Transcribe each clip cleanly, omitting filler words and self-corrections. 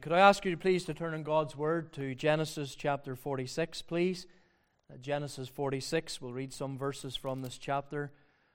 Could I ask you please to turn in God's Word to Genesis chapter 46, please? Genesis 46, we'll read some verses from this chapter.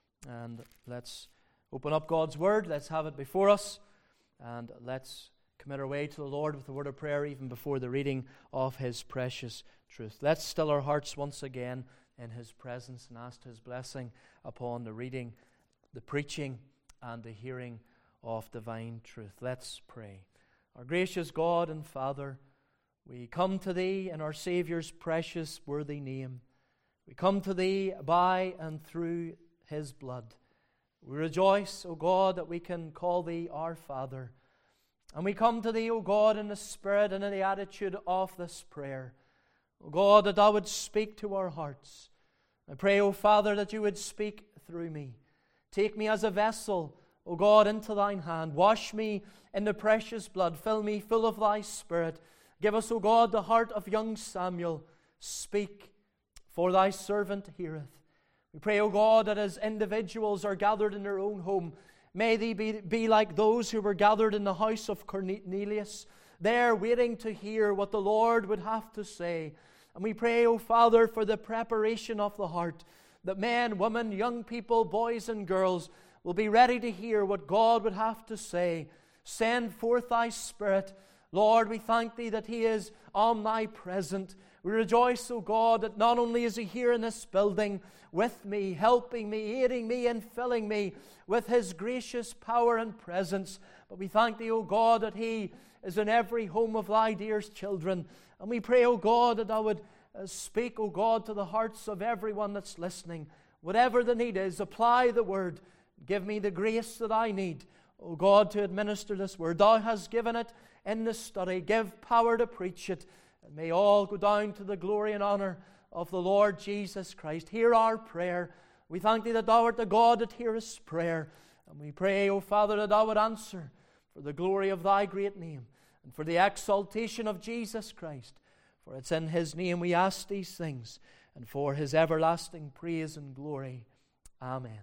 And let's open up God's Word. Let's have it before us. And let's commit our way to the Lord with a word of prayer even before the reading of His precious truth. Let's still our hearts once again in His presence and ask His blessing upon the reading, the preaching, and the hearing of divine truth. Let's pray. Our gracious God and Father, we come to Thee in our Saviour's precious worthy name. We come to Thee by and through His blood. We rejoice, O God, that we can call Thee our Father. And we come to Thee, O God, in the spirit and in the attitude of this prayer. O God, that Thou would speak to our hearts. I pray, O Father, that You would speak through me. Take me as a vessel, O God, into Thine hand. Wash me in the precious blood. Fill me full of Thy Spirit. Give us, O God, the heart of young Samuel. Speak, for Thy servant heareth. We pray, O God, that as individuals are gathered in their own home, may they be like those who were gathered in the house of Cornelius, there waiting to hear what the Lord would have to say. And we pray, O Father, for the preparation of the heart, that men, women, young people, boys and girls will be ready to hear what God would have to say. Send forth Thy Spirit. Lord, we thank Thee that He is omnipresent. We rejoice, O God, that not only is He here in this building with me, helping me, aiding me, and filling me with His gracious power and presence, but we thank Thee, O God, that He is in every home of Thy dear children. And we pray, O God, that Thou would speak, O God, to the hearts of everyone that's listening. Whatever the need is, apply the Word. Give me the grace that I need, O God, to administer this Word. Thou hast given it in the study. Give power to preach it. And may all go down to the glory and honor of the Lord Jesus Christ. Hear our prayer. We thank Thee that Thou art the God that hearest prayer. And we pray, O Father, that Thou would answer for the glory of Thy great name and for the exaltation of Jesus Christ. For it's in His name we ask these things, and for His everlasting praise and glory. Amen.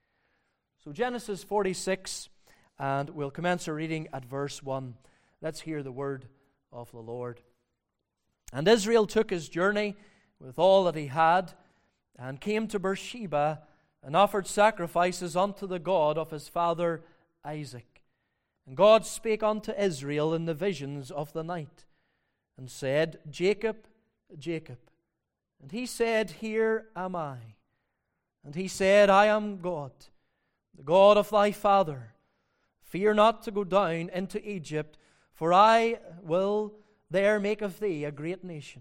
So Genesis 46, and we'll commence our reading at verse 1. Let's hear the word of the Lord. And Israel took his journey with all that he had, and came to Beersheba, and offered sacrifices unto the God of his father Isaac. And God spake unto Israel in the visions of the night, and said, Jacob, Jacob. And he said, Here am I. And he said, I am God, the God of thy father. Fear not to go down into Egypt, for I will there make of thee a great nation.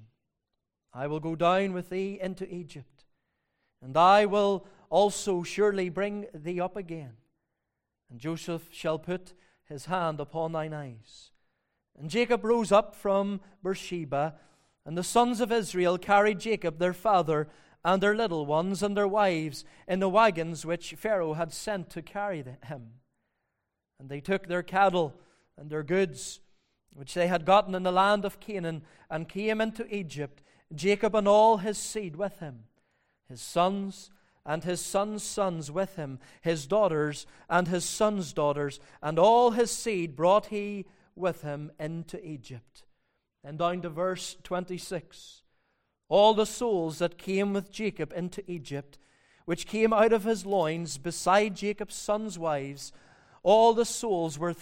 I will go down with thee into Egypt, and I will also surely bring thee up again. And Joseph shall put his hand upon thine eyes. And Jacob rose up from Beersheba, and the sons of Israel carried Jacob their father, and their little ones and their wives in the wagons which Pharaoh had sent to carry him. And they took their cattle and their goods, which they had gotten in the land of Canaan, and came into Egypt, Jacob and all his seed with him, his sons and his sons' sons with him, his daughters and his sons' daughters, and all his seed brought he with him into Egypt. And down to verse 26. All the souls that came with Jacob into Egypt, which came out of his loins beside Jacob's sons' wives, all the souls were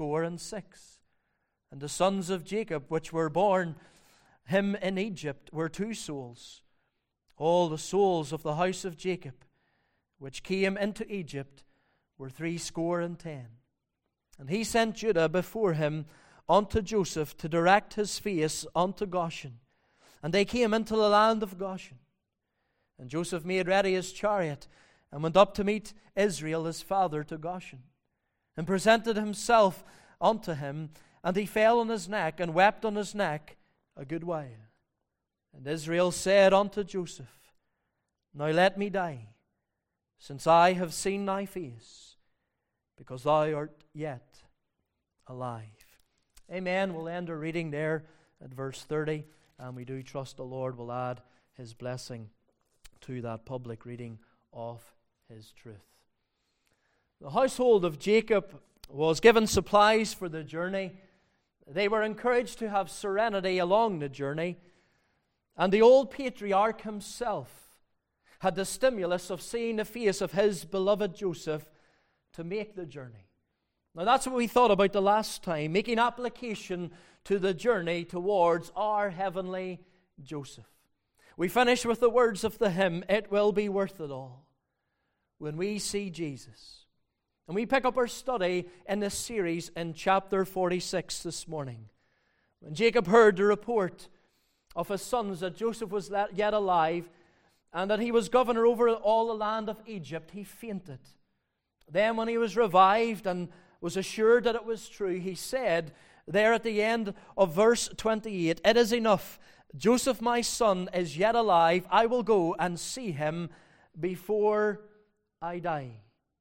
66. And the sons of Jacob, which were born him in Egypt, were 2 souls. All the souls of the house of Jacob, which came into Egypt, were 70. And he sent Judah before him unto Joseph to direct his face unto Goshen. And they came into the land of Goshen. And Joseph made ready his chariot, and went up to meet Israel his father to Goshen, and presented himself unto him. And he fell on his neck, and wept on his neck a good while. And Israel said unto Joseph, Now let me die, since I have seen thy face, because thou art yet alive. Amen. We'll end our reading there at verse 30, and we do trust the Lord will add His blessing to that public reading of His truth. The household of Jacob was given supplies for the journey, They were encouraged to have serenity along the journey, and the old patriarch himself had the stimulus of seeing the face of his beloved Joseph to make the journey. Now that's what we thought about the last time, making application to the journey towards our heavenly Joseph. We finish with the words of the hymn, "It will be worth it all when we see Jesus." And we pick up our study in this series in chapter 46 this morning. When Jacob heard the report of his sons that Joseph was yet alive and that he was governor over all the land of Egypt, he fainted. Then when he was revived and was assured that it was true, he said there at the end of verse 28, "It is enough. Joseph my son is yet alive. I will go and see him before I die."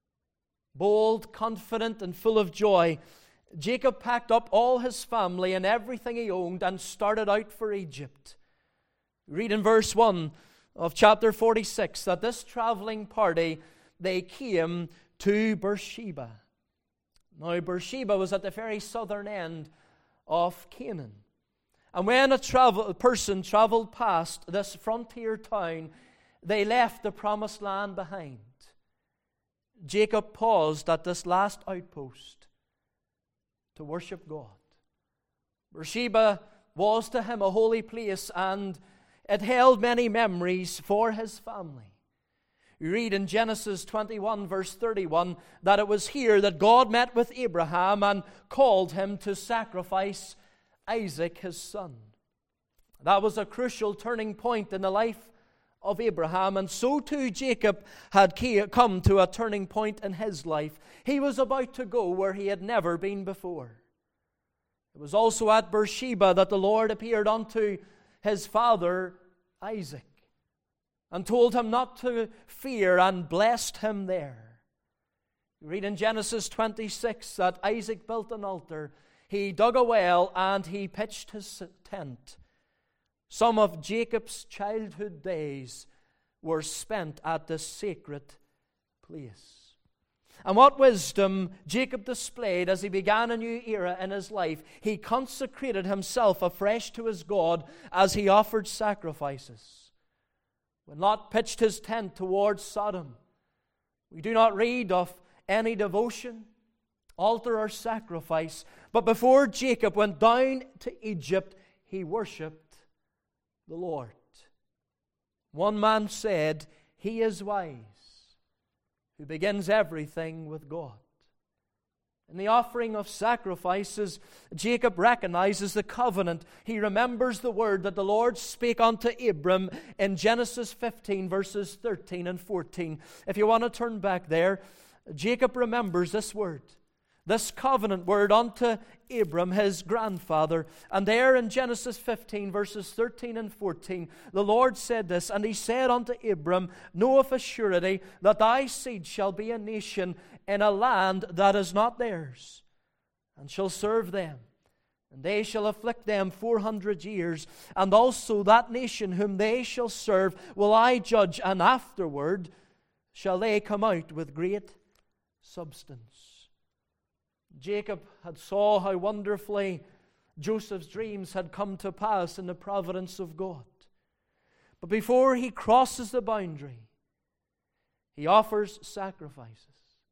Bold, confident, and full of joy, Jacob packed up all his family and everything he owned and started out for Egypt. Read in verse 1 of chapter 46 that this traveling party, they came to Beersheba. Now, Beersheba was at the very southern end of Canaan. And when a person traveled past this frontier town, they left the promised land behind. Jacob paused at this last outpost to worship God. Beersheba was to him a holy place, and it held many memories for his family. You read in Genesis 21 verse 31 that it was here that God met with Abraham and called him to sacrifice Isaac, his son. That was a crucial turning point in the life of Abraham, and so too Jacob had come to a turning point in his life. He was about to go where he had never been before. It was also at Beersheba that the Lord appeared unto his father Isaac and told him not to fear and blessed him there. You read in Genesis 26 that Isaac built an altar, he dug a well, and he pitched his tent. Some of Jacob's childhood days were spent at this sacred place. And what wisdom Jacob displayed as he began a new era in his life. He consecrated himself afresh to his God as he offered sacrifices. When Lot pitched his tent towards Sodom, we do not read of any devotion, altar, or sacrifice. But before Jacob went down to Egypt, he worshipped the Lord. One man said, "He is wise who begins everything with God." In the offering of sacrifices, Jacob recognizes the covenant. He remembers the word that the Lord spake unto Abram in Genesis 15, verses 13 and 14. If you want to turn back there, Jacob remembers this word, this covenant word unto Abram, his grandfather. And there in Genesis 15, verses 13 and 14, the Lord said this, "And he said unto Abram, Know of a surety that thy seed shall be a nation in a land that is not theirs, and shall serve them. And they shall afflict them 400 years. And also that nation whom they shall serve will I judge, and afterward shall they come out with great substance." Jacob had saw how wonderfully Joseph's dreams had come to pass in the providence of God. But before he crosses the boundary, he offers sacrifices.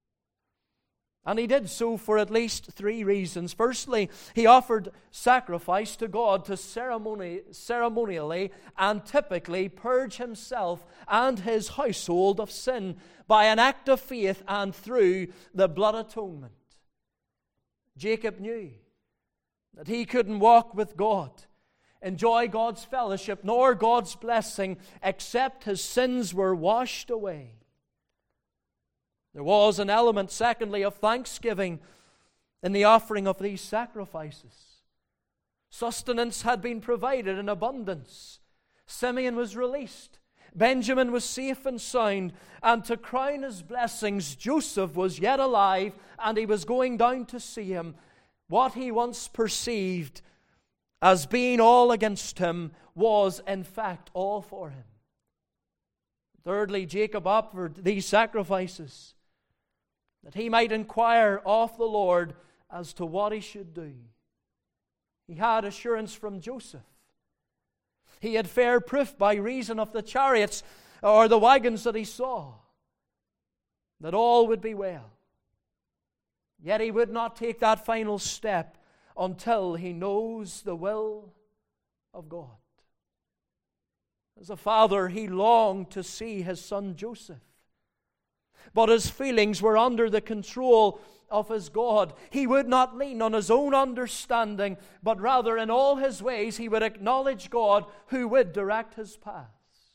And he did so for at least three reasons. Firstly, he offered sacrifice to God to ceremonially and typically purge himself and his household of sin by an act of faith and through the blood atonement. Jacob knew that he couldn't walk with God, enjoy God's fellowship, nor God's blessing, except his sins were washed away. There was an element, secondly, of thanksgiving in the offering of these sacrifices. Sustenance had been provided in abundance. Simeon was released. Benjamin was safe and sound. And to crown his blessings, Joseph was yet alive, and he was going down to see him. What he once perceived as being all against him was, in fact, all for him. Thirdly, Jacob offered these sacrifices that he might inquire of the Lord as to what he should do. He had assurance from Joseph. He had fair proof by reason of the chariots or the wagons that he saw, that all would be well. Yet he would not take that final step until he knows the will of God. As a father, he longed to see his son Joseph, but his feelings were under the control of his God. He would not lean on his own understanding, but rather in all his ways he would acknowledge God who would direct his paths.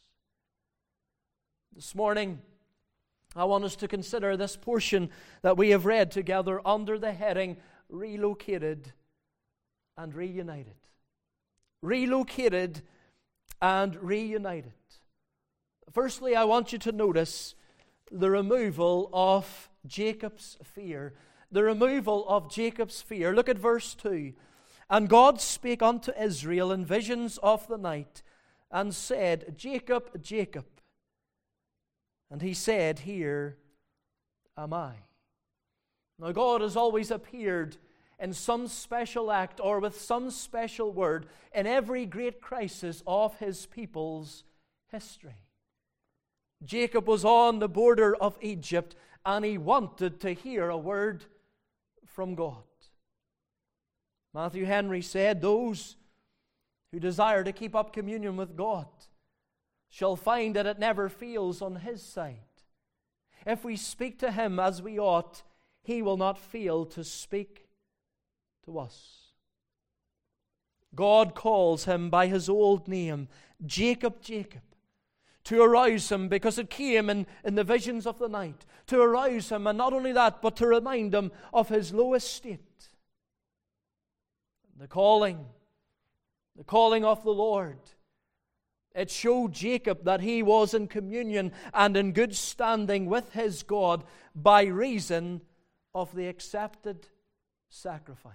This morning, I want us to consider this portion that we have read together under the heading Relocated and Reunited. Relocated and reunited. Firstly, I want you to notice the removal of Jacob's fear. The removal of Jacob's fear. Look at verse 2. And God spake unto Israel in visions of the night, and said, Jacob, Jacob. And he said, Here am I. Now God has always appeared in some special act or with some special word in every great crisis of his people's history. Jacob was on the border of Egypt and he wanted to hear a word from God. Matthew Henry said, Those who desire to keep up communion with God shall find that it never fails on His side. If we speak to Him as we ought, He will not fail to speak to us. God calls him by his old name, Jacob, Jacob, to arouse him because it came in the visions of the night, to arouse him, and not only that, but to remind him of his low estate. The calling of the Lord, it showed Jacob that he was in communion and in good standing with his God by reason of the accepted sacrifice.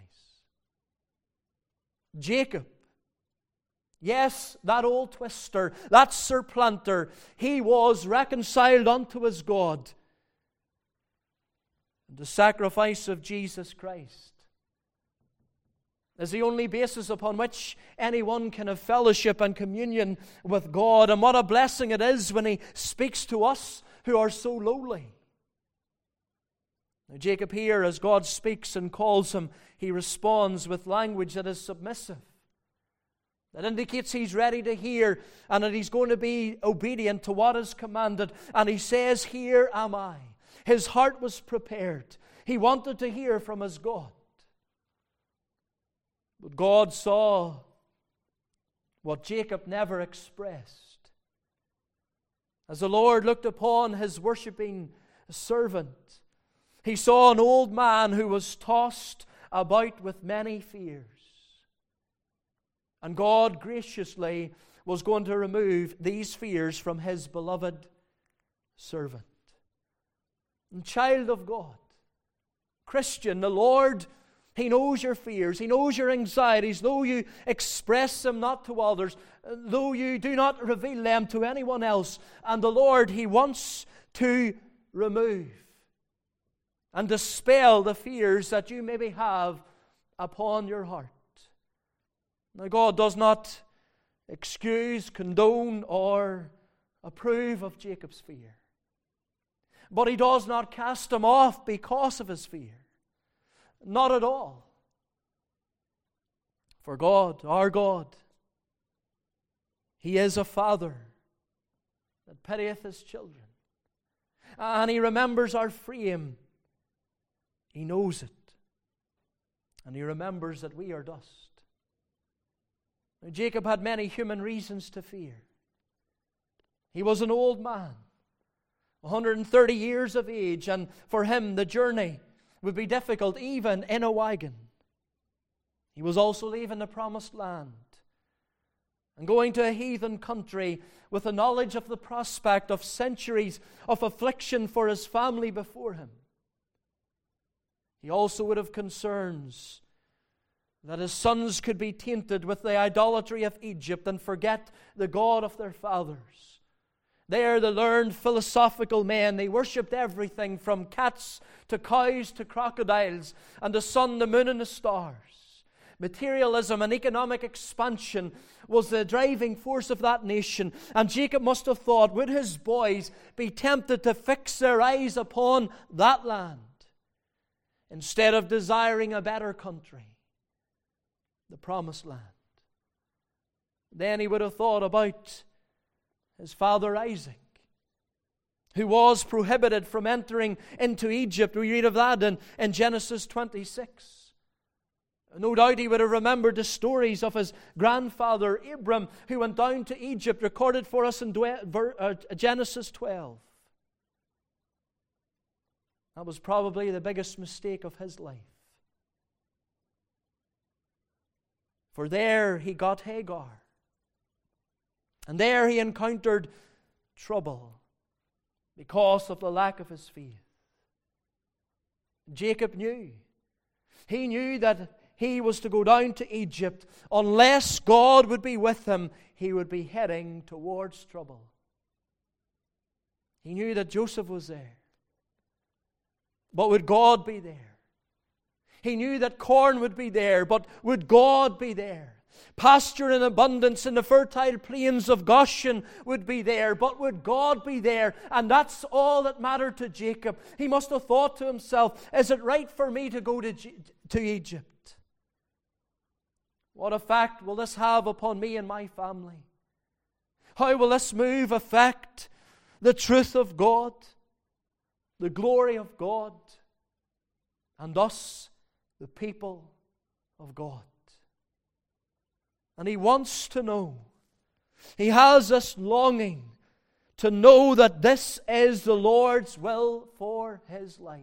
Jacob, yes, that old twister, that supplanter, he was reconciled unto his God. The sacrifice of Jesus Christ is the only basis upon which anyone can have fellowship and communion with God. And what a blessing it is when He speaks to us who are so lowly. Now, Jacob here, as God speaks and calls him, he responds with language that is submissive, that indicates he's ready to hear and that he's going to be obedient to what is commanded. And he says, Here am I. His heart was prepared. He wanted to hear from his God. But God saw what Jacob never expressed. As the Lord looked upon his worshiping servant, He saw an old man who was tossed about with many fears. And God graciously was going to remove these fears from His beloved servant. And child of God, Christian, the Lord, He knows your fears. He knows your anxieties, though you express them not to others, though you do not reveal them to anyone else. And the Lord, He wants to remove and dispel the fears that you maybe have upon your heart. Now, God does not excuse, condone, or approve of Jacob's fear. But He does not cast him off because of his fear. Not at all. For God, our God, He is a Father that pitieth His children. And He remembers our frame. He knows it. And He remembers that we are dust. Now, Jacob had many human reasons to fear. He was an old man, 130 years of age, and for him the journey would be difficult even in a wagon. He was also leaving the promised land and going to a heathen country with the knowledge of the prospect of centuries of affliction for his family before him. He also would have concerns that his sons could be tainted with the idolatry of Egypt and forget the God of their fathers. They are the learned philosophical men. They worshipped everything from cats to cows to crocodiles and the sun, the moon, and the stars. Materialism and economic expansion was the driving force of that nation. And Jacob must have thought, would his boys be tempted to fix their eyes upon that land instead of desiring a better country, the promised land? Then he would have thought about his father Isaac, who was prohibited from entering into Egypt. We read of that in Genesis 26. No doubt he would have remembered the stories of his grandfather Abram, who went down to Egypt, recorded for us in Genesis 12. That was probably the biggest mistake of his life. For there he got Hagar. And there he encountered trouble because of the lack of his faith. Jacob knew. He knew that he was to go down to Egypt. Unless God would be with him, he would be heading towards trouble. He knew that Joseph was there. But would God be there? He knew that corn would be there, but would God be there? Pasture in abundance in the fertile plains of Goshen would be there, but would God be there? And that's all that mattered to Jacob. He must have thought to himself, is it right for me to go to Egypt? What effect will this have upon me and my family? How will this move affect the truth of God, the glory of God, and us, the people of God? And he wants to know. He has this longing to know that this is the Lord's will for his life.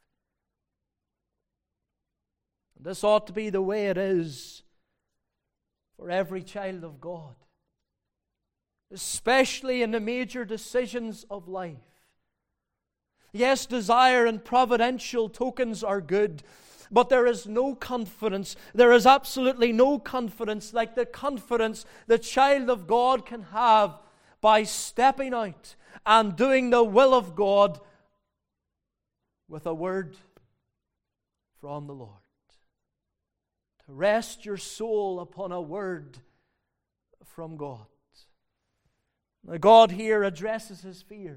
And this ought to be the way it is for every child of God, especially in the major decisions of life. Yes, desire and providential tokens are good, but there is no confidence. There is absolutely no confidence like the confidence the child of God can have by stepping out and doing the will of God with a word from the Lord. To rest your soul upon a word from God. Now, God here addresses his fears.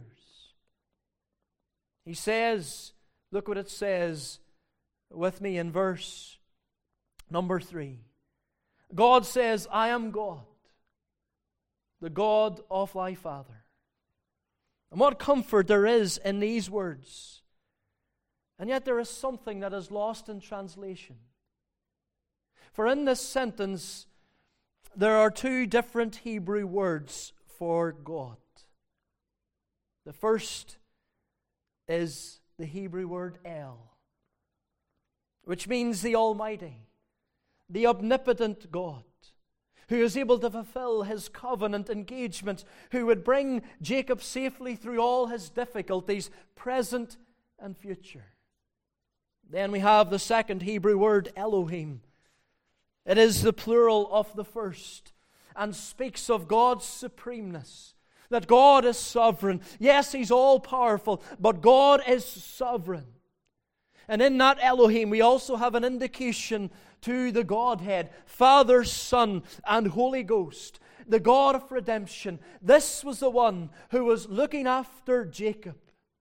He says, look what it says with me in verse number 3. God says, I am God, the God of thy father. And what comfort there is in these words. And yet there is something that is lost in translation. For in this sentence, there are two different Hebrew words for God. The first is the Hebrew word El, which means the Almighty, the omnipotent God, who is able to fulfill his covenant engagement, who would bring Jacob safely through all his difficulties, present and future. Then we have the second Hebrew word, Elohim. It is the plural of the first and speaks of God's supremeness, that God is sovereign. Yes, he's all-powerful, but God is sovereign. And in that Elohim, we also have an indication to the Godhead, Father, Son, and Holy Ghost, the God of redemption. This was the one who was looking after Jacob.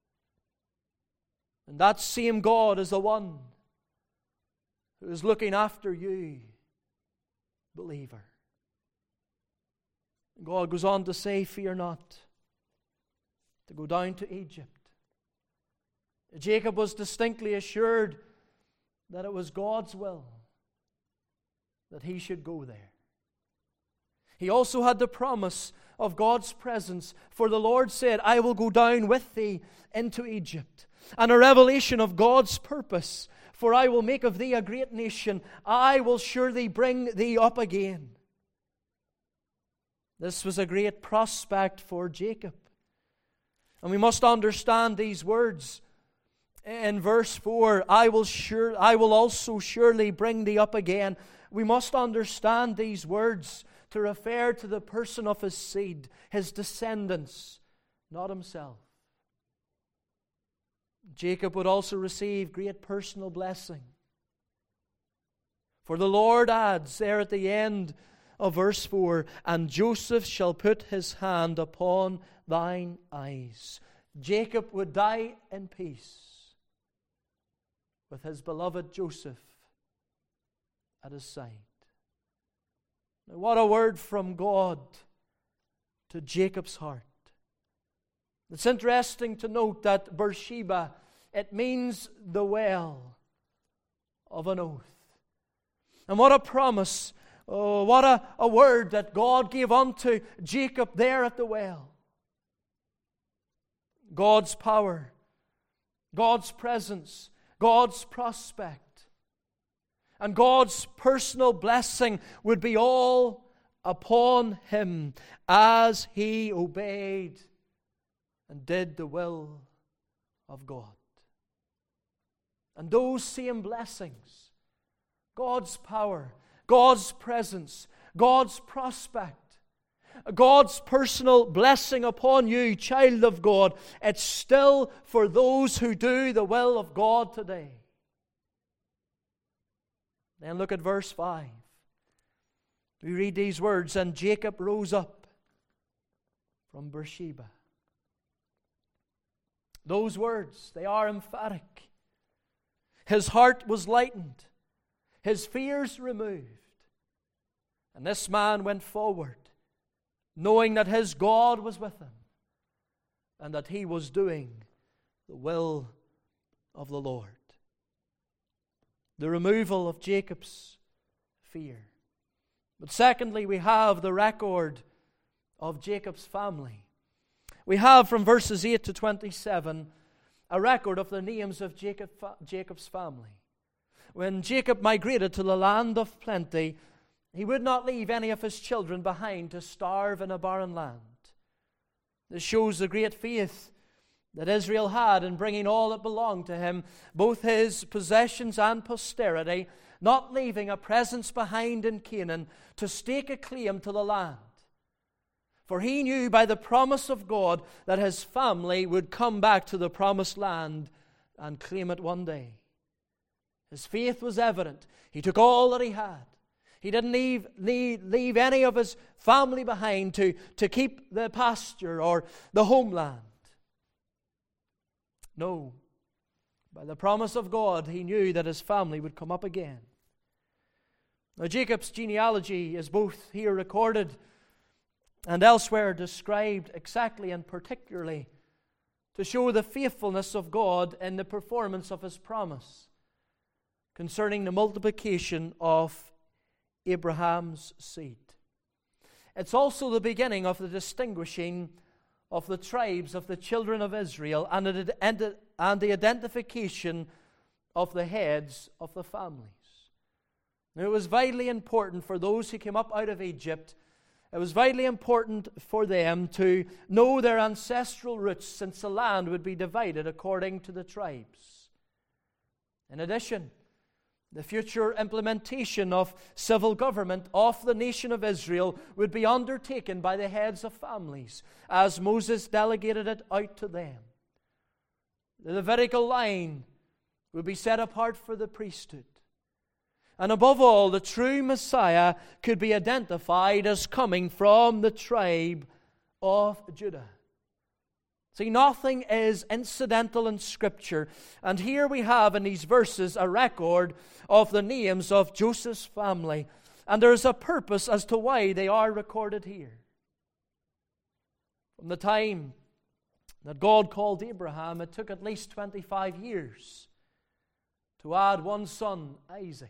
And that same God is the one who is looking after you, believer. God goes on to say, fear not, to go down to Egypt. Jacob was distinctly assured that it was God's will that he should go there. He also had the promise of God's presence, for the Lord said, I will go down with thee into Egypt. And a revelation of God's purpose, for I will make of thee a great nation. I will surely bring thee up again. This was a great prospect for Jacob. And we must understand these words. In verse 4, I will also surely bring thee up again. We must understand these words to refer to the person of his seed, his descendants, not himself. Jacob would also receive great personal blessing. For the Lord adds there at the end of verse 4, and Joseph shall put his hand upon thine eyes. Jacob would die in peace with his beloved Joseph at his side. Now, what a word from God to Jacob's heart. It's interesting to note that Beersheba, it means the well of an oath. And what a promise, what a word that God gave unto Jacob there at the well. God's power, God's presence, God's prospect, and God's personal blessing would be all upon him as he obeyed and did the will of God. And those same blessings, God's power, God's presence, God's prospect, God's personal blessing upon you, child of God, it's still for those who do the will of God today. Then look at verse 5. We read these words, and Jacob rose up from Beersheba. Those words, they are emphatic. His heart was lightened, his fears removed, and this man went forward, knowing that his God was with him and that he was doing the will of the Lord. The removal of Jacob's fear. But secondly, we have the record of Jacob's family. We have from verses 8 to 27 a record of the names of Jacob's family. When Jacob migrated to the land of plenty, he would not leave any of his children behind to starve in a barren land. This shows the great faith that Israel had in bringing all that belonged to him, both his possessions and posterity, not leaving a presence behind in Canaan to stake a claim to the land. For he knew by the promise of God that his family would come back to the promised land and claim it one day. His faith was evident. He took all that he had. He didn't leave any of his family behind to keep the pasture or the homeland. No. By the promise of God, he knew that his family would come up again. Now, Jacob's genealogy is both here recorded and elsewhere described exactly and particularly to show the faithfulness of God in the performance of his promise concerning the multiplication of Abraham's seed. It's also the beginning of the distinguishing of the tribes of the children of Israel and the identification of the heads of the families. Now, it was vitally important for those who came up out of Egypt. It was vitally important for them to know their ancestral roots, since the land would be divided according to the tribes. In addition, the future implementation of civil government of the nation of Israel would be undertaken by the heads of families, as Moses delegated it out to them. The Levitical line would be set apart for the priesthood. And above all, the true Messiah could be identified as coming from the tribe of Judah. See, nothing is incidental in Scripture. And here we have in these verses a record of the names of Joseph's family. And there is a purpose as to why they are recorded here. From the time that God called Abraham, it took at least 25 years to add one son, Isaac.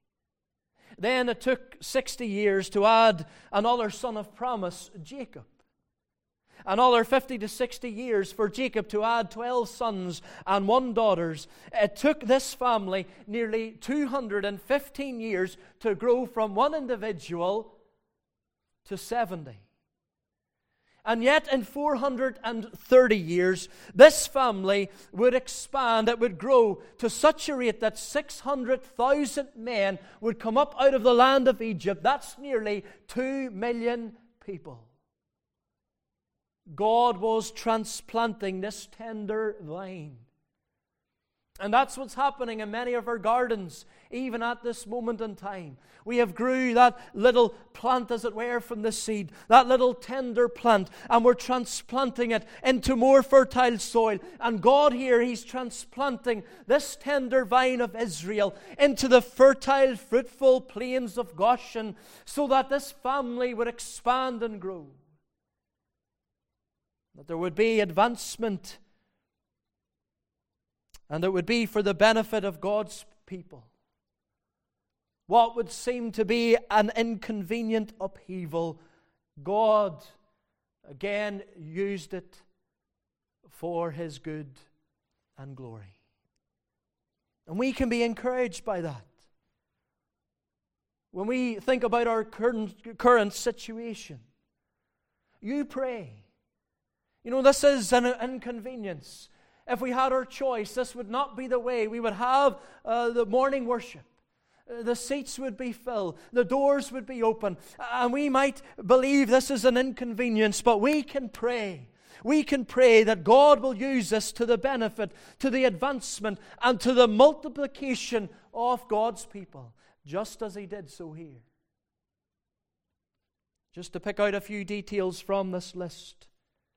Then it took 60 years to add another son of promise, Jacob. Another 50 to 60 years for Jacob to add 12 sons and 1 daughter. It took this family nearly 215 years to grow from one individual to 70. And yet in 430 years, this family would expand. It would grow to such a rate that 600,000 men would come up out of the land of Egypt. That's nearly 2 million people. God was transplanting this tender vine. And that's what's happening in many of our gardens, even at this moment in time. We have grew that little plant, as it were, from the seed, that little tender plant, and we're transplanting it into more fertile soil. And God here, He's transplanting this tender vine of Israel into the fertile, fruitful plains of Goshen, so that this family would expand and grow. That there would be advancement, and it would be for the benefit of God's people. What would seem to be an inconvenient upheaval, God again used it for His good and glory. And we can be encouraged by that. When we think about our current situation, you pray. You know, this is an inconvenience. If we had our choice, this would not be the way. We would have the morning worship. The seats would be filled. The doors would be open. And we might believe this is an inconvenience, but we can pray. We can pray that God will use this to the benefit, to the advancement, and to the multiplication of God's people, just as He did so here. Just to pick out a few details from this list.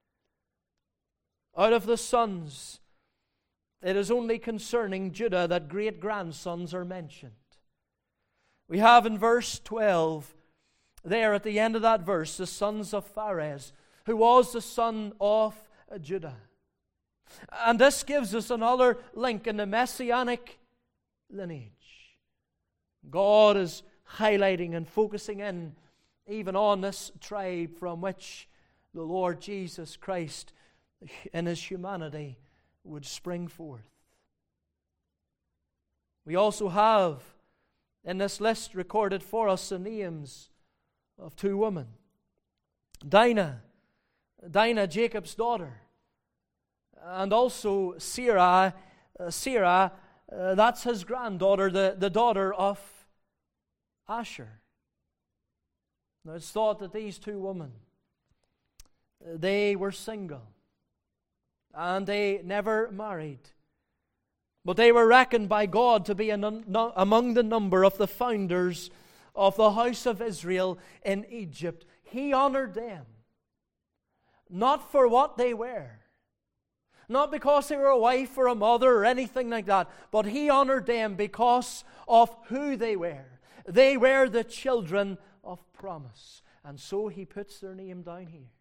Out of the sons, it is only concerning Judah that great-grandsons are mentioned. We have in verse 12, there at the end of that verse, the sons of Pharez, who was the son of Judah. And this gives us another link in the messianic lineage. God is highlighting and focusing in even on this tribe from which the Lord Jesus Christ in His humanity would spring forth. We also have in this list recorded for us the names of two women. Dinah, Jacob's daughter, and also Sarah, that's his granddaughter, the daughter of Asher. Now it's thought that these two women, they were single. And they never married. But they were reckoned by God to be among the number of the founders of the house of Israel in Egypt. He honored them, not for what they were, not because they were a wife or a mother or anything like that, but He honored them because of who they were. They were the children of promise. And so He puts their name down here.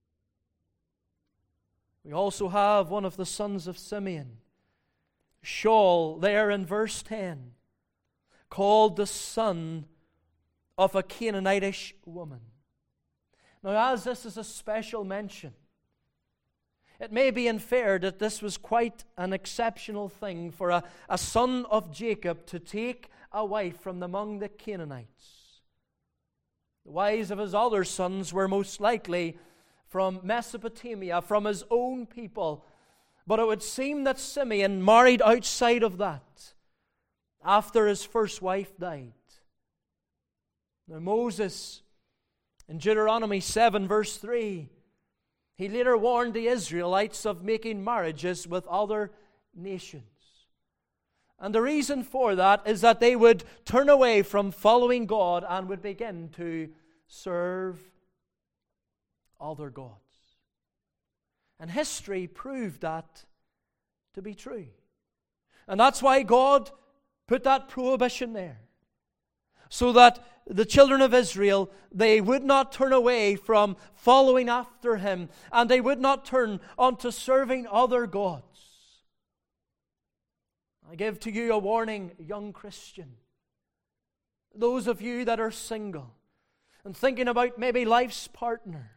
We also have one of the sons of Simeon, Shaul, there in verse 10, called the son of a Canaanitish woman. Now, as this is a special mention, it may be inferred that this was quite an exceptional thing for a son of Jacob to take a wife from among the Canaanites. The wives of his other sons were most likely from Mesopotamia, from his own people. But it would seem that Simeon married outside of that after his first wife died. Now Moses, in Deuteronomy 7 verse 3, he later warned the Israelites of making marriages with other nations. And the reason for that is that they would turn away from following God and would begin to serve other gods. And history proved that to be true. And that's why God put that prohibition there. So that the children of Israel, they would not turn away from following after Him, and they would not turn onto serving other gods. I give to you a warning, young Christian. Those of you that are single and thinking about maybe life's partner,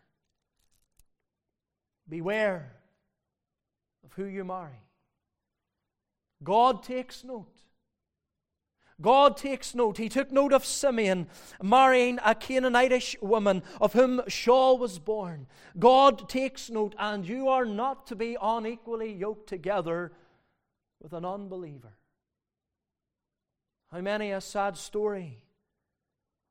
beware of who you marry. God takes note. God takes note. He took note of Simeon marrying a Canaanitish woman of whom Shaul was born. God takes note, and you are not to be unequally yoked together with an unbeliever. How many a sad story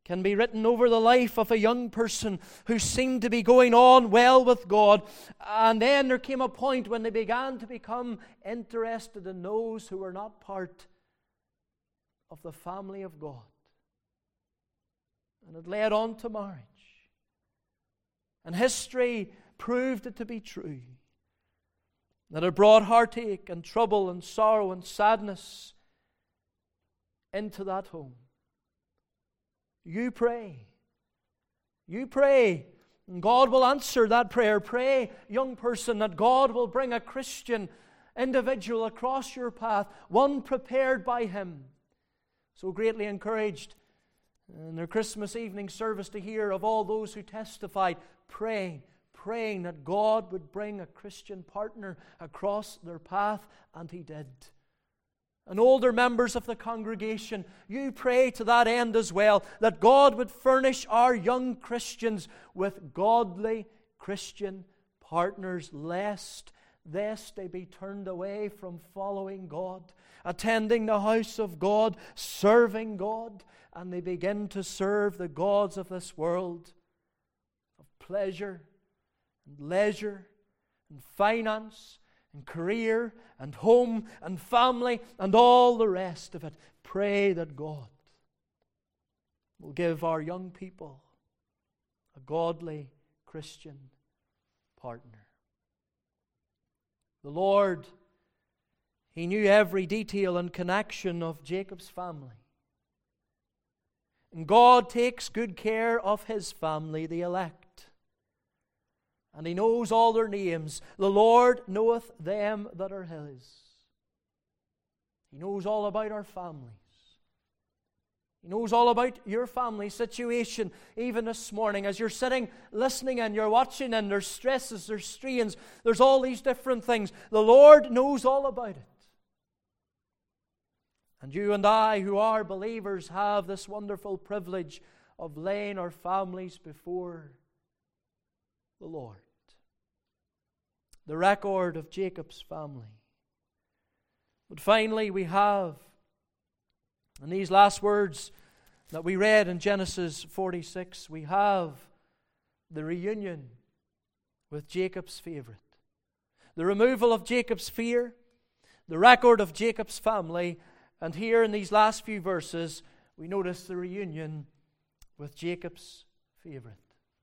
can be written over the life of a young person who seemed to be going on well with God, and then there came a point when they began to become interested in those who were not part of the family of God. And it led on to marriage. And history proved it to be true, that it brought heartache and trouble and sorrow and sadness into that home. You pray. You pray, and God will answer that prayer. Pray, young person, that God will bring a Christian individual across your path, one prepared by Him. So greatly encouraged in their Christmas evening service to hear of all those who testified, praying that God would bring a Christian partner across their path, and He did. And older members of the congregation, you pray to that end as well, that God would furnish our young Christians with godly Christian partners, lest they be turned away from following God, attending the house of God, serving God, and they begin to serve the gods of this world, of pleasure and leisure and finance and career and home and family and all the rest of it. Pray that God will give our young people a godly Christian partner. The Lord, He knew every detail and connection of Jacob's family. And God takes good care of His family, the elect. And He knows all their names. The Lord knoweth them that are His. He knows all about our families. He knows all about your family situation, even this morning. As you're sitting, listening, and you're watching, and there's stresses, there's strains, there's all these different things. The Lord knows all about it. And you and I, who are believers, have this wonderful privilege of laying our families before the Lord. The record of Jacob's family. But finally, we have, in these last words that we read in Genesis 46, we have the reunion with Jacob's favorite. The removal of Jacob's fear, the record of Jacob's family, and here in these last few verses, we notice the reunion with Jacob's favorite.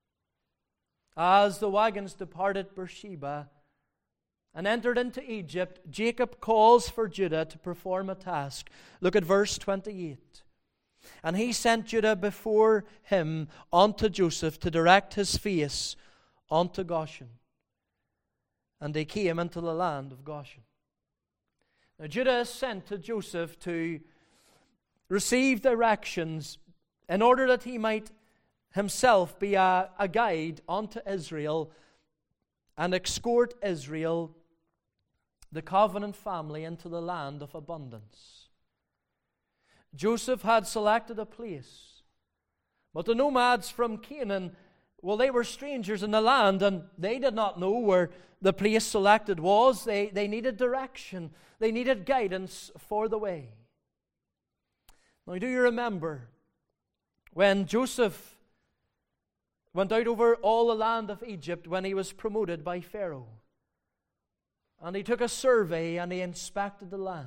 As the wagons departed Beersheba and entered into Egypt, Jacob calls for Judah to perform a task. Look at verse 28. And he sent Judah before him unto Joseph to direct his face unto Goshen. And they came into the land of Goshen. Now Judah is sent to Joseph to receive directions in order that he might himself be a guide unto Israel and escort Israel, the covenant family, into the land of abundance. Joseph had selected a place, but the nomads from Canaan, well, they were strangers in the land, and they did not know where the place selected was. They needed direction. They needed guidance for the way. Now, do you remember when Joseph went out over all the land of Egypt when he was promoted by Pharaoh? And he took a survey and he inspected the land.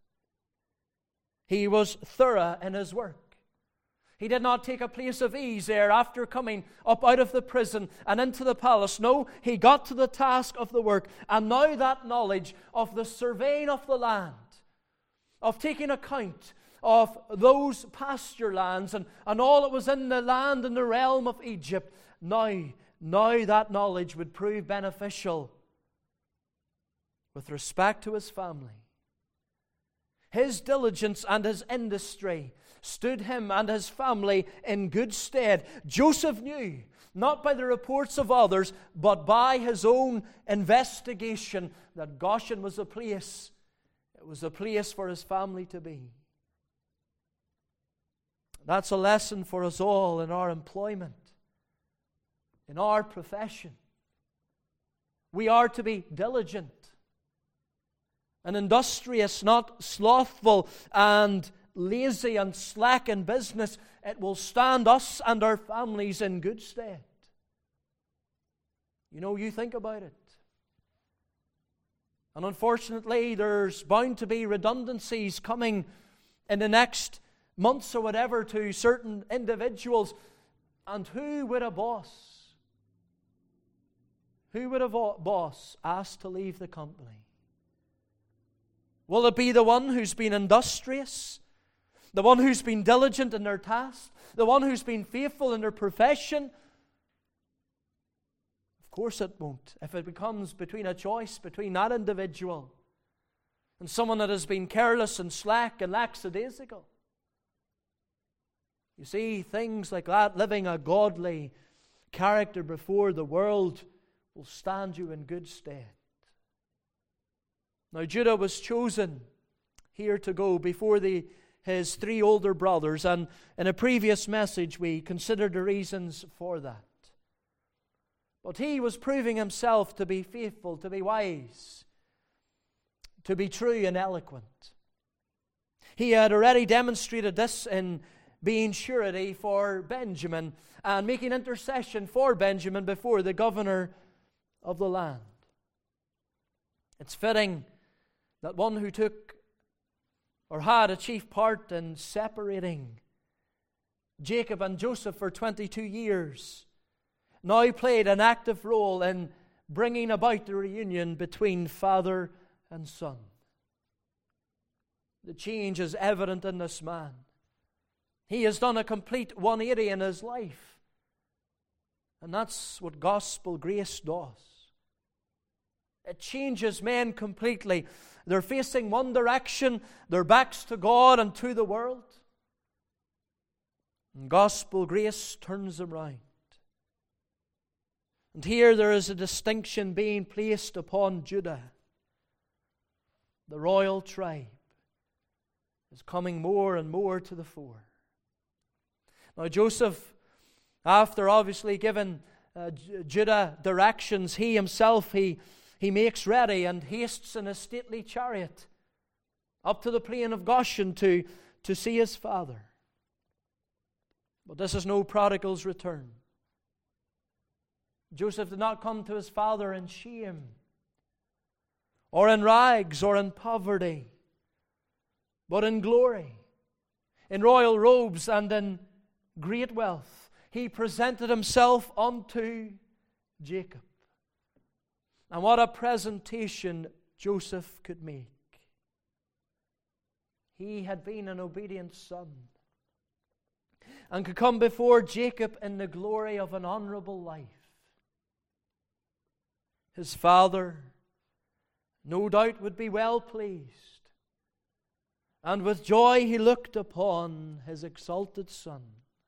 He was thorough in his work. He did not take a place of ease there after coming up out of the prison and into the palace. No, he got to the task of the work. And now that knowledge of the surveying of the land, of taking account of those pasture lands and all that was in the land in the realm of Egypt, now that knowledge would prove beneficial with respect to his family. His diligence and his industry stood him and his family in good stead. Joseph knew, not by the reports of others, but by his own investigation, that Goshen was a place. It was a place for his family to be. That's a lesson for us all in our employment, in our profession. We are to be diligent and industrious, not slothful and lazy and slack in business, it will stand us and our families in good stead. You think about it. And unfortunately, there's bound to be redundancies coming in the next months or whatever to certain individuals. And who would a boss ask to leave the company? Will it be the one who's been industrious? The one who's been diligent in their task? The one who's been faithful in their profession? Of course it won't. If it becomes between a choice between that individual and someone that has been careless and slack and lackadaisical. You see, things like that, living a godly character before the world, will stand you in good stead. Now Judah was chosen here to go before his three older brothers, and in a previous message we considered the reasons for that. But he was proving himself to be faithful, to be wise, to be true and eloquent. He had already demonstrated this in being surety for Benjamin and making intercession for Benjamin before the governor of the land. It's fitting that one who took or had a chief part in separating Jacob and Joseph for 22 years now played an active role in bringing about the reunion between father and son. The change is evident in this man. He has done a complete 180 in his life. And that's what gospel grace does. It changes men completely. They're facing one direction, their backs to God and to the world. And gospel grace turns them round. And here there is a distinction being placed upon Judah. The royal tribe is coming more and more to the fore. Now Joseph, after obviously giving Judah directions, he himself, he makes ready and hastes in a stately chariot up to the plain of Goshen to see his father. But this is no prodigal's return. Joseph did not come to his father in shame, or in rags, or in poverty, but in glory, in royal robes, and in great wealth. He presented himself unto Jacob. And what a presentation Joseph could make. He had been an obedient son and could come before Jacob in the glory of an honorable life. His father, no doubt, would be well pleased, and with joy he looked upon his exalted son.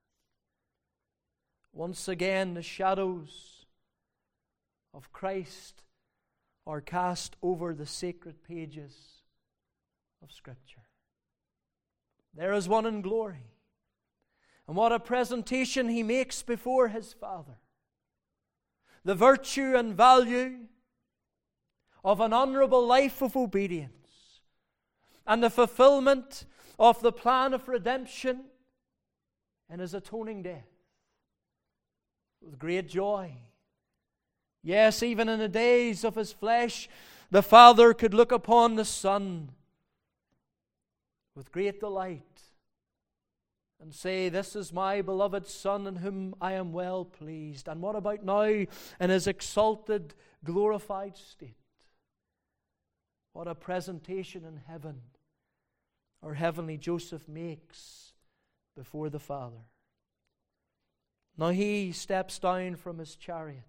Once again, the shadows of Christ are cast over the sacred pages of Scripture. There is one in glory, and what a presentation he makes before his Father. The virtue and value of an honorable life of obedience and the fulfillment of the plan of redemption in his atoning death. With great joy. Yes, even in the days of his flesh, the Father could look upon the Son with great delight and say, "This is my beloved Son in whom I am well pleased." And what about now in his exalted, glorified state? What a presentation in heaven our heavenly Joseph makes before the Father. Now he steps down from his chariot,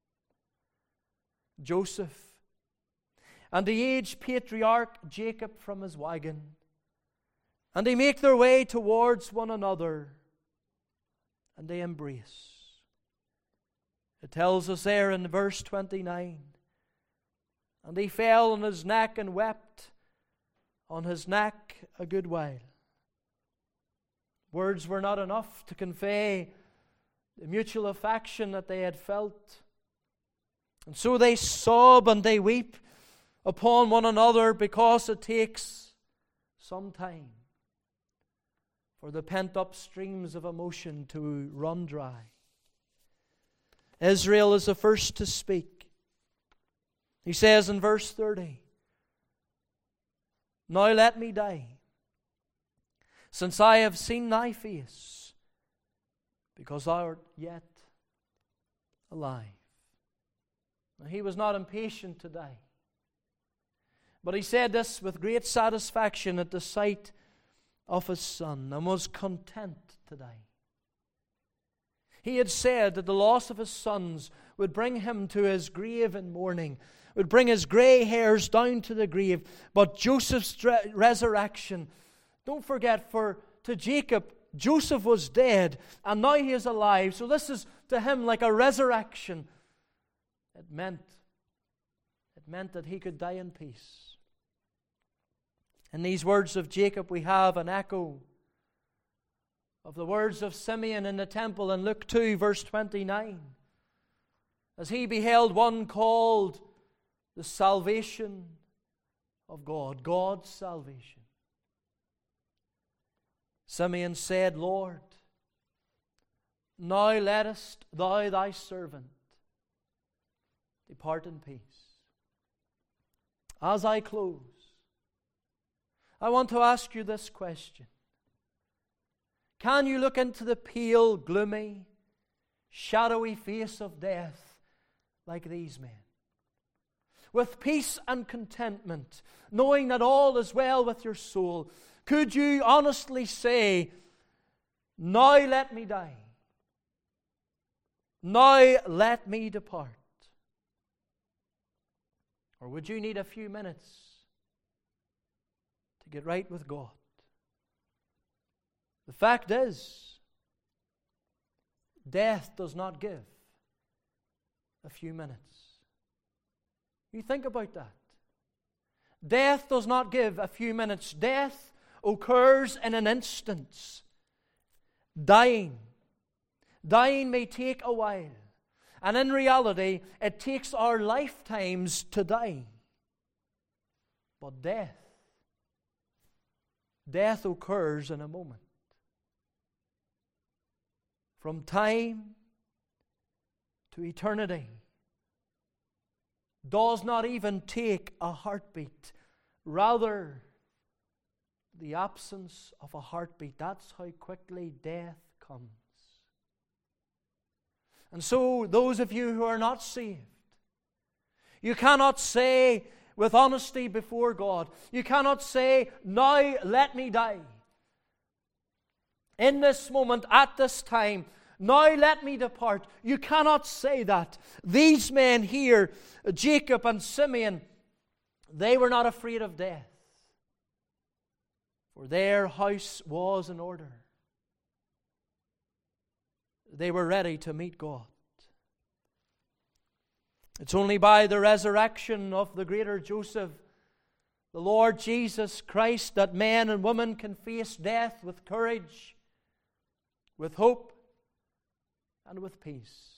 Joseph, and the aged patriarch Jacob from his wagon, and they make their way towards one another, and they embrace. It tells us there in verse 29, "And he fell on his neck and wept on his neck a good while." Words were not enough to convey the mutual affection that they had felt. And so they sob and they weep upon one another because it takes some time. for the pent-up streams of emotion to run dry. Israel is the first to speak. He says in verse 30, "Now let me die, since I have seen thy face, because thou art yet alive." Now, he was not impatient to die, but he said this with great satisfaction at the sight of his son, and was content to die. He had said that the loss of his sons would bring him to his grave in mourning, would bring his grey hairs down to the grave. But Joseph's resurrection, don't forget, to Jacob, Joseph was dead, and now he is alive. So this is to him like a resurrection. It meant that he could die in peace. In these words of Jacob, we have an echo of the words of Simeon in the temple in Luke 2, verse 29. As he beheld one called the salvation of God, God's salvation. Simeon said, "Lord, now lettest thou thy servant depart in peace." As I close, I want to ask you this question. Can you look into the pale, gloomy, shadowy face of death like these men? With peace and contentment, knowing that all is well with your soul, could you honestly say, "Now let me die. Now let me depart"? Or would you need a few minutes to get right with God? The fact is, death does not give a few minutes. You think about that. Death does not give a few minutes. Death occurs in an instant. Dying may take a while. And in reality, it takes our lifetimes to die. But death occurs in a moment. From time to eternity does not even take a heartbeat. Rather, the absence of a heartbeat. That's how quickly death comes. And so, those of you who are not saved, you cannot say with honesty before God, you cannot say, "Now let me die." In this moment, at this time, "Now let me depart." You cannot say that. These men here, Jacob and Simeon, they were not afraid of death, for their house was in order. They were ready to meet God. It's only by the resurrection of the greater Joseph, the Lord Jesus Christ, that men and women can face death with courage, with hope, and with peace.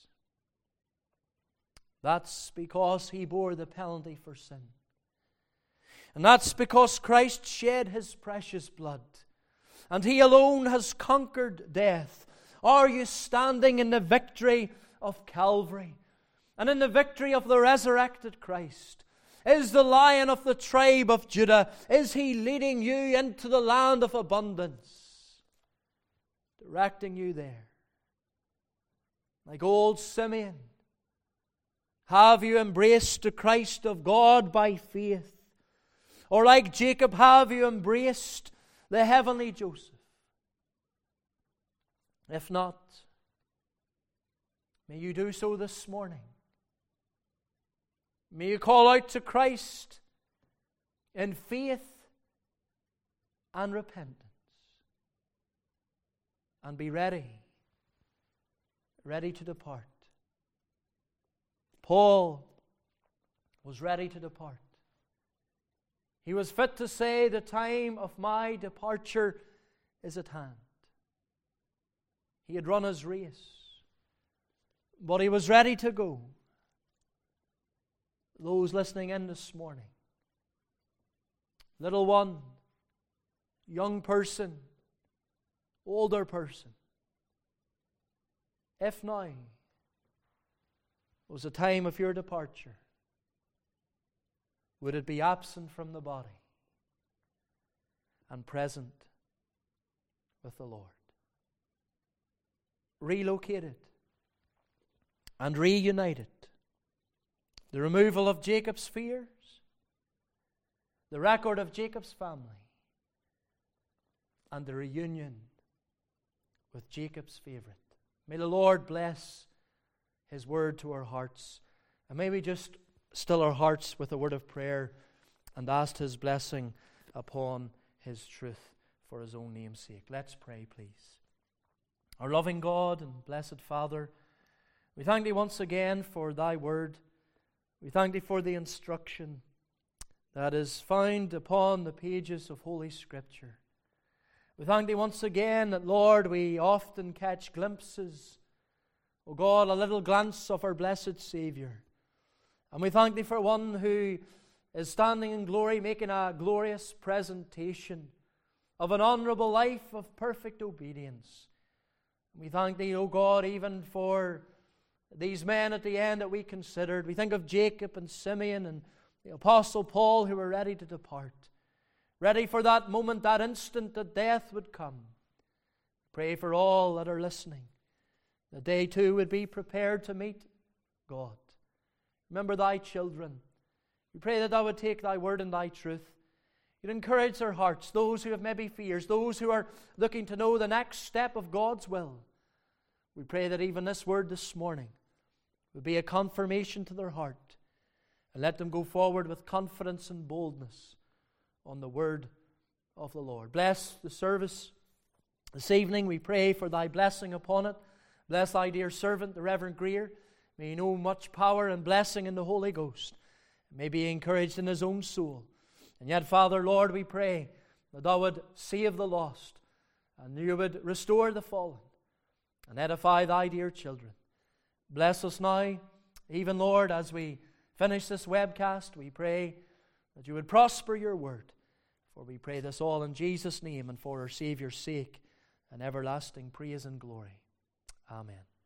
That's because He bore the penalty for sin. And that's because Christ shed His precious blood. And He alone has conquered death. Are you standing in the victory of Calvary and in the victory of the resurrected Christ? Is the Lion of the tribe of Judah, is He leading you into the land of abundance, directing you there? Like old Simeon, have you embraced the Christ of God by faith? Or like Jacob, have you embraced the heavenly Joseph? If not, may you do so this morning. May you call out to Christ in faith and repentance, and be ready to depart. Paul was ready to depart. He was fit to say, "The time of my departure is at hand." He had run his race, but he was ready to go. Those listening in this morning, little one, young person, older person, if now was the time of your departure, would it be absent from the body and present with the Lord? Relocated and reunited. The removal of Jacob's fears, the record of Jacob's family, and the reunion with Jacob's favorite. May the Lord bless His word to our hearts. And may we just still our hearts with a word of prayer and ask His blessing upon His truth for His own name's sake. Let's pray, please. Our loving God and blessed Father, we thank Thee once again for Thy word. We thank Thee for the instruction that is found upon the pages of Holy Scripture. We thank Thee once again that, Lord, we often catch glimpses, O God, a little glance of our blessed Savior. And we thank Thee for one who is standing in glory, making a glorious presentation of an honourable life of perfect obedience. And we thank Thee, O God, even for these men at the end that we considered. We think of Jacob and Simeon and the Apostle Paul, who were ready to depart, ready for that moment, that instant that death would come. Pray for all that are listening, that they too would be prepared to meet God. Remember Thy children. We pray that Thou would take Thy word and Thy truth. You'd encourage their hearts, those who have maybe fears, those who are looking to know the next step of God's will. We pray that even this word this morning would be a confirmation to their heart, and let them go forward with confidence and boldness on the word of the Lord. Bless the service this evening. We pray for Thy blessing upon it. Bless Thy dear servant, the Reverend Greer. May he know much power and blessing in the Holy Ghost. May be encouraged in his own soul. And yet, Father, Lord, we pray that Thou would save the lost, and You would restore the fallen, and edify Thy dear children. Bless us now, even, Lord, as we finish this webcast. We pray that You would prosper Your word. For we pray this all in Jesus' name and for our Saviour's sake, and everlasting praise and glory. Amen.